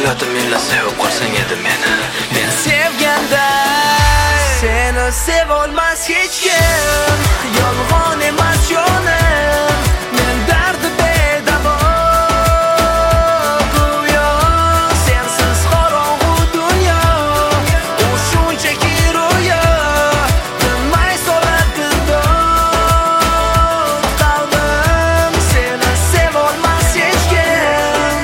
uylatib menla sevib qolsang edi meni. Men sevganda seni sevolmas hech kim. Yolg'on emas jonim, men dardi bedavo. Go'yo sensiz qorong'u dunyo, u shunchaki ro'yo. Tinmay soladi dod qalbim, seni sevolmas hech kim.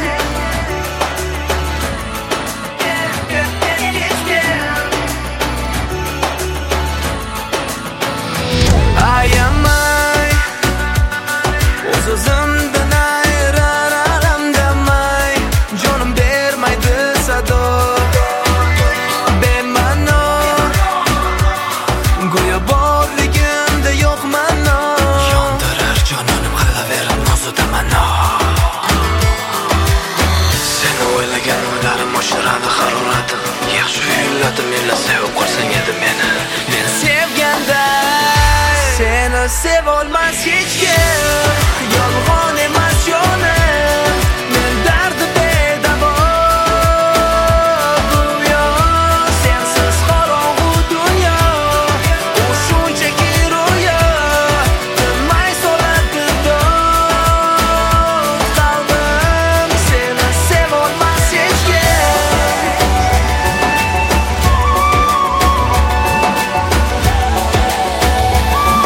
Ayamay, o'z-o'zimdan ayraram demay, jonim bermaydi sado. Bema'no, go'yo borligimda yo'q ma'no. Yondirar jonim qilaverib nozu tamanno. Seni o'ylagan o'ylarim oshiradi haroratim. Yaxshi uylatib menla sevib qolsang edi meni. Men sevganda seni sevolmas hech kim. Yolg'on emas jonim, men dardi bedavo. Go'yo sensiz qorong'u dunyo, u shunchaki ro'yo. Tinmay soladi dod qalbim, seni sevolmas hech kim.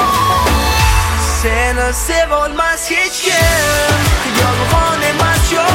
Seni sevolmas hech kim. Yolg'on emas jonim.